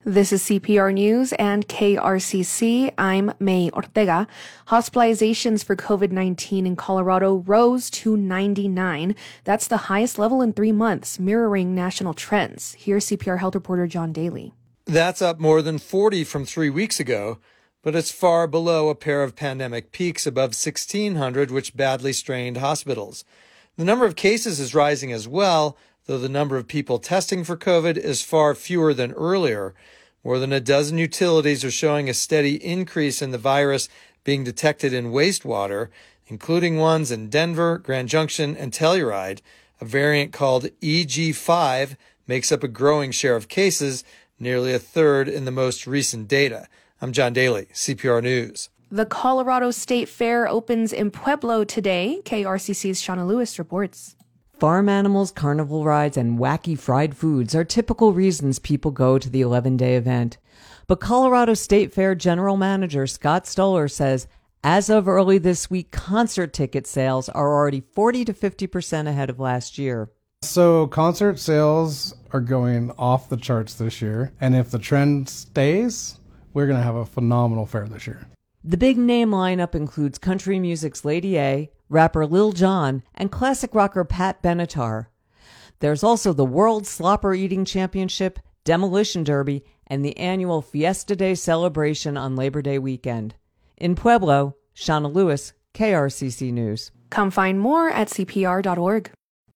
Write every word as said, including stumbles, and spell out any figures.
This is C P R News and K R C C. I'm May Ortega. Hospitalizations for COVID nineteen in Colorado rose to ninety-nine. That's the highest level in three months, mirroring national trends. Here's C P R Health reporter John Daly. That's up more than forty from three weeks ago, but it's far below a pair of pandemic peaks above sixteen hundred, which badly strained hospitals. The number of cases is rising as well, though the number of people testing for COVID is far fewer than earlier. More than a dozen utilities are showing a steady increase in the virus being detected in wastewater, including ones in Denver, Grand Junction, and Telluride. A variant called E G five makes up a growing share of cases, nearly a third in the most recent data. I'm John Daly, C P R News. The Colorado State Fair opens in Pueblo today. K R C C's Shauna Lewis reports. Farm animals, carnival rides, and wacky fried foods are typical reasons people go to the eleven-day event. But Colorado State Fair General Manager Scott Stoller says, as of early this week, concert ticket sales are already forty to fifty percent ahead of last year. So concert sales are going off the charts this year, and if the trend stays, we're going to have a phenomenal fair this year. The big name lineup includes country music's Lady A, rapper Lil Jon, and classic rocker Pat Benatar. There's also the World Slopper Eating Championship, Demolition Derby, and the annual Fiesta Day celebration on Labor Day weekend. In Pueblo, Shauna Lewis, K R C C News. Come find more at C P R dot org.